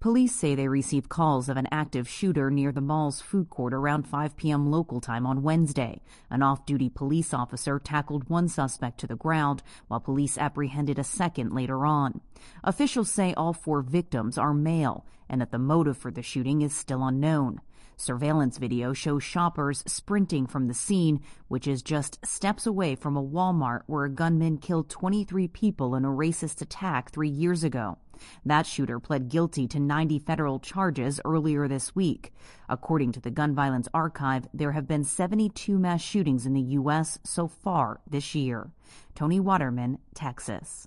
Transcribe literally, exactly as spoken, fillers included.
Police say they received calls of an active shooter near the mall's food court around five p.m. local time on Wednesday. An off-duty police officer tackled one suspect to the ground, while police apprehended a second later on. Officials say all four victims are male and that the motive for the shooting is still unknown. Surveillance video shows shoppers sprinting from the scene, which is just steps away from a Walmart where a gunman killed twenty-three people in a racist attack three years ago. That shooter pled guilty to ninety federal charges earlier this week. According to the Gun Violence Archive, there have been seventy-two mass shootings in the U S so far this year. Tony Waterman, Texas.